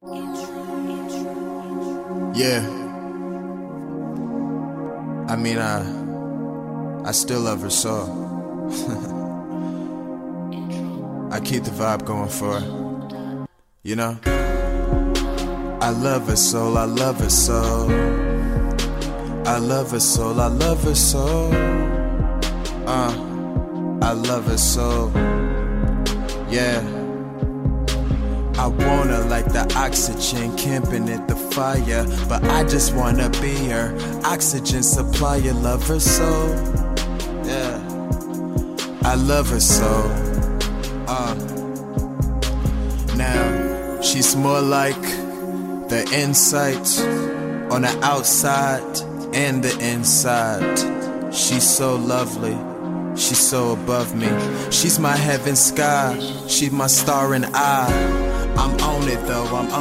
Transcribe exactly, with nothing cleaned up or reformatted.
Yeah. I mean, I I still love her so. I keep the vibe going for her, you know? I love her soul, I love her soul. I love her soul, I love her soul. Uh, I love her soul. Yeah. I want her like the oxygen, camping at the fire. But I just wanna be her oxygen supplier. Love her soul. Yeah. I love her soul. Uh. Now, she's more like the insight on the outside and the inside. She's so lovely, she's so above me. She's my heaven sky, she's my star and I. I'm on it though, I'm on